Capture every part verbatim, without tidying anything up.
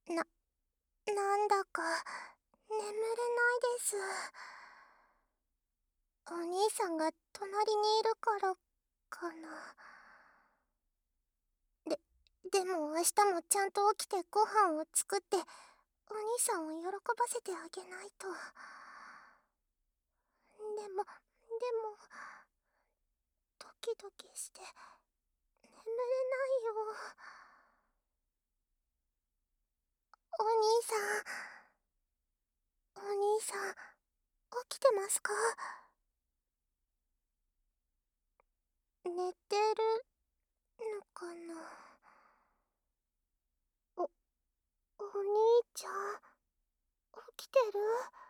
な、なんだか、眠れないです。お兄さんが隣にいるからかな。で、でも明日もちゃんと起きてご飯を作って、お兄さんを喜ばせてあげないと。でも、でも、ドキドキして、眠れないよ。お兄さん、お兄さん、起きてますか？寝てるのかな。お、お兄ちゃん、起きてる？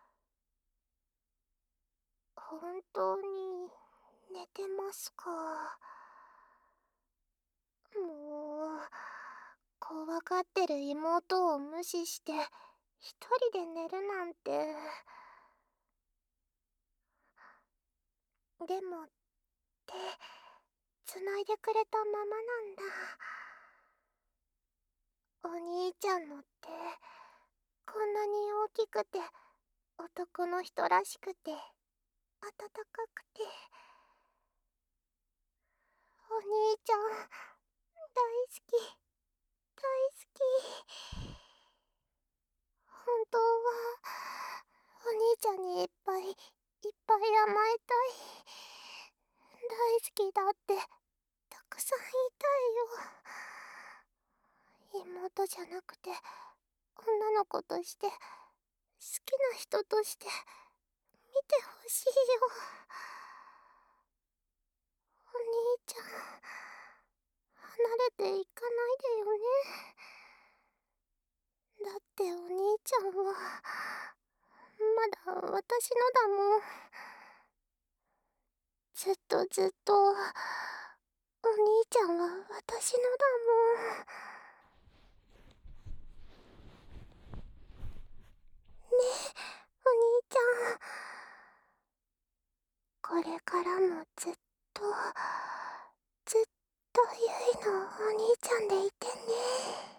本当に寝てますか？もう、怖がってる妹を無視して一人で寝るなんて。でも手繋いでくれたままなんだ。お兄ちゃんの手、こんなに大きくて男の人らしくて温かくて。お兄ちゃん、大好き、大好き。本当はお兄ちゃんにいっぱいいっぱい甘えたい。大好きだってたくさん言いたいよ。妹じゃなくて女の子として、好きな人として見てほしいよ。お兄ちゃん、離れていかないでよね。だってお兄ちゃんはまだ私のだもん。ずっとずっとお兄ちゃんは私のだもん。ねえ、お兄ちゃん、これからもずっとずっとゆいのお兄ちゃんでいてね。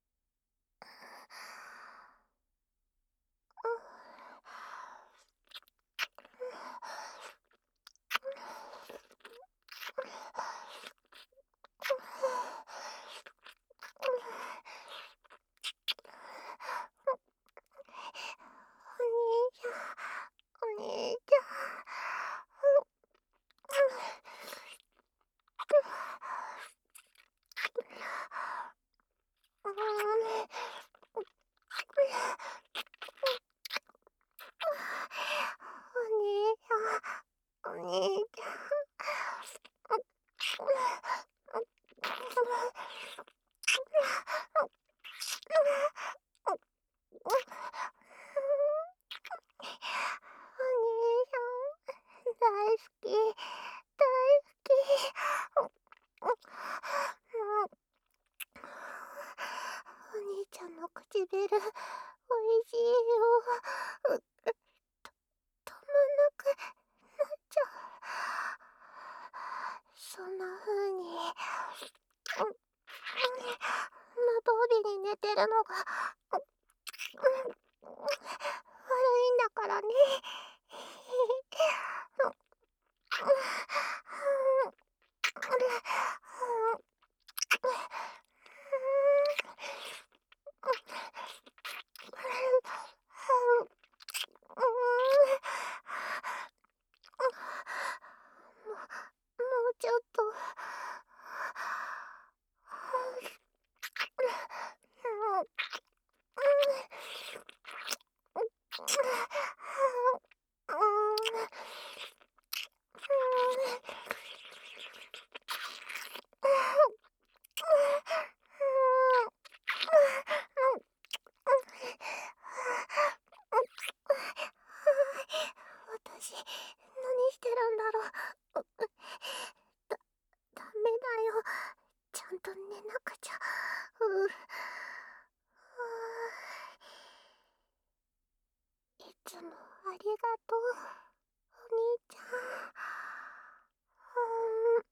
お兄ちゃん、お兄ちゃん。うん。お兄ちゃん、お兄ちゃん。お兄さん、大好き、大好き。お兄ちゃんの唇、おいしいよ。止まんなくなっちゃう。そんな風に無防備に寝てるのが悪いんだからね。もうちょっと。私、何してるんだろう。だ、ダメだよ。ちゃんと寝なくちゃ。うう。いつもありがとう、お兄ちゃん。うん。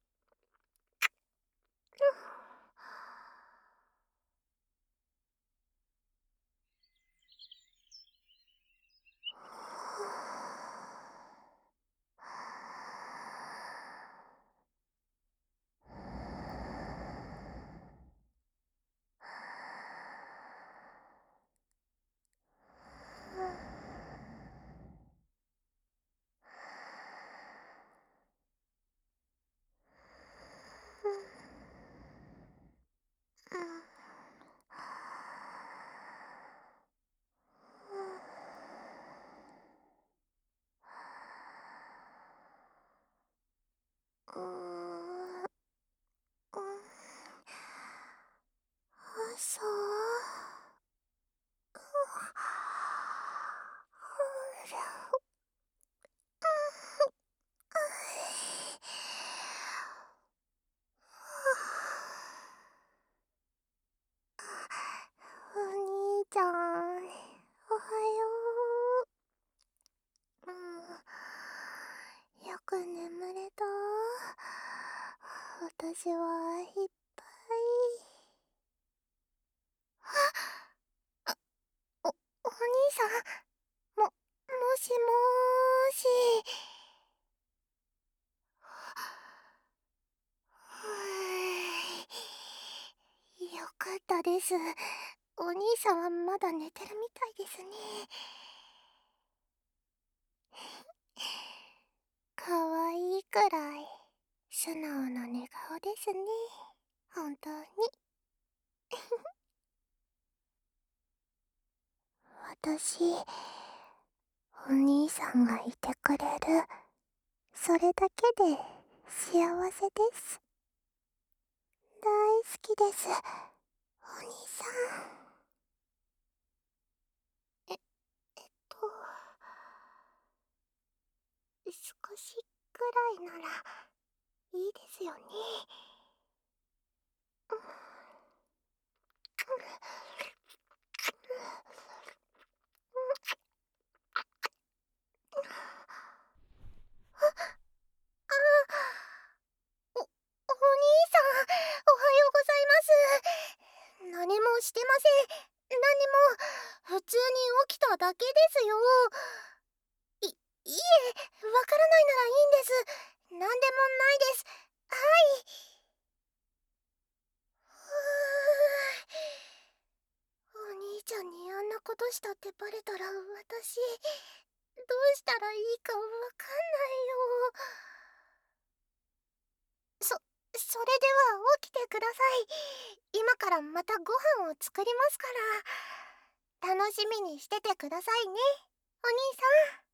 私はいっぱい。あ、お、お兄さん、も、もしもーし。ふぅ、よかったです。お兄さんはまだ寝てるみたいですね。かわいいくらい素直な寝顔ですね。本当に。私、お兄さんがいてくれる、それだけで幸せです。大好きです、お兄さん。え、えっと、少しくらいならいいですよね。お、お兄さん、おはようございます。何もしてません。何も、普通に起きただけですよ。い、いえ、わからないならいいんです。なんでもないです。はい。ふぅ。お兄ちゃんにあんなことしたってバレたら私、どうしたらいいかわかんないよ。そ、それでは起きてください。今からまたご飯を作りますから。楽しみにしててくださいね、お兄さん。